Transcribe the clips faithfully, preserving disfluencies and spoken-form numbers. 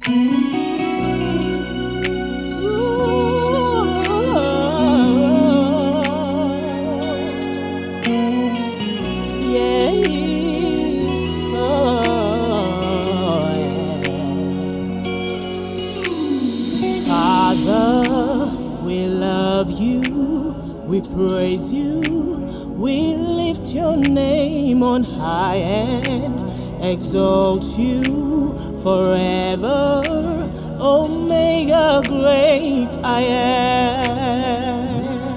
We praise you, we lift your name on high and exalt you forever. Omega, great I am.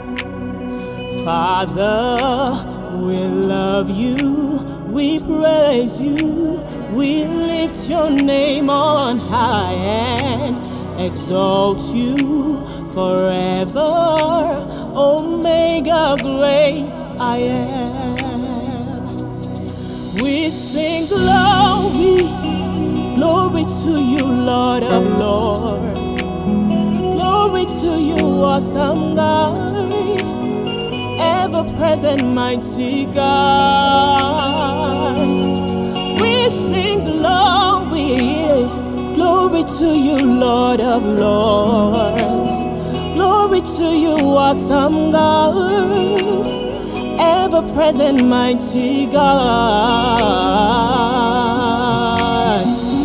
Father, we love you, we praise you, we lift your name on high and exalt you forever. Omega, great I am. We sing glory, glory to you, Lord of Lords. Glory to you, awesome God, ever-present, mighty God. We sing glory, glory to you, Lord of Lords. Glory to you, awesome God, ever-present, mighty God.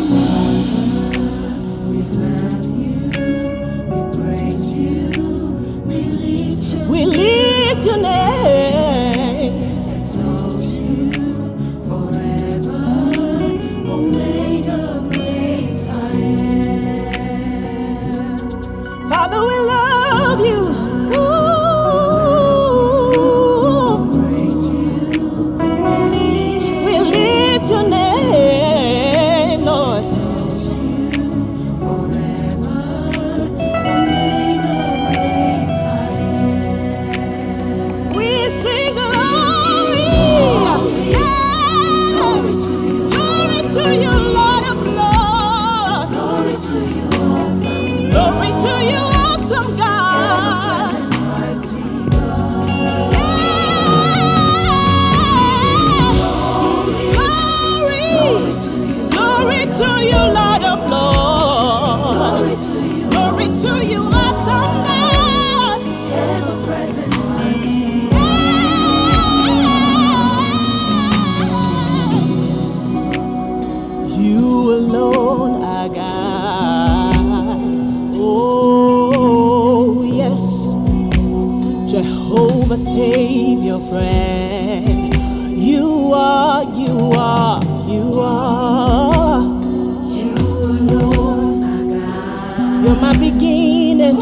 We love you, we praise you, we lift your We lift your name, exalt you forever. Omega, great I am. Father, we love you. Praise you, we lift your We lift your name, Lord. exalt you forever. Omega, great I am. We sing glory. Yes. Glory to you, Lord of Lords. Glory to you, awesome Glory to you, awesome God. mighty God. Yes. Glory. Glory to you, Lord of Lords. Glory to you, Glory to you, awesome God. ever-present, mighty You alone are God. Oh, yes. Jehovah, Savior, friend. You are, you are, you are. You alone are God. You're my beginning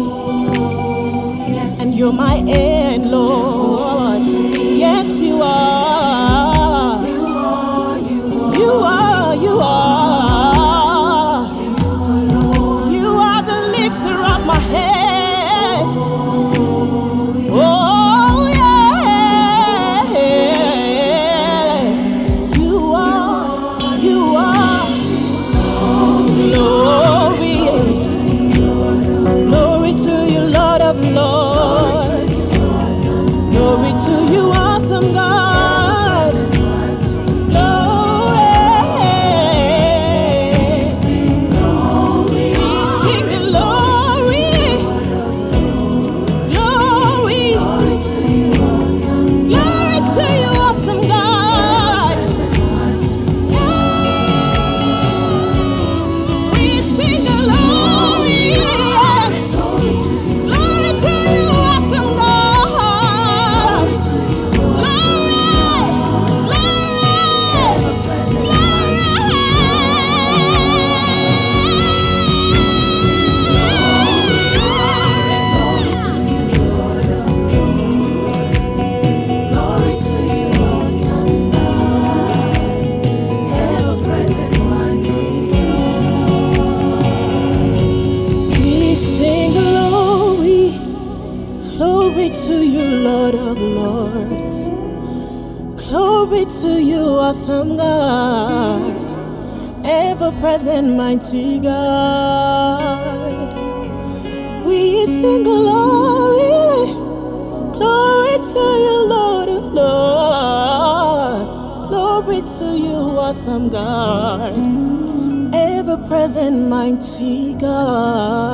Yes, and you're my end, Lord. Yes, you are. you are, you are. You are, you are. You are the lifter of my head. Oh, yes. You are, you are. Glory, glory to you, Lord of Lords. Glory to you, awesome God. Glory. We sing glory. Glory. Glory to you, awesome God. We sing glory. Yes. Glory to you, awesome God. Glory to you, awesome God, ever-present, mighty We sing glory, glory to you, Lord of Lords. Glory to you, awesome God, ever-present, mighty God. We sing glory, glory to you, Lord of Lords. Glory to you, awesome God, ever ever present, mighty God.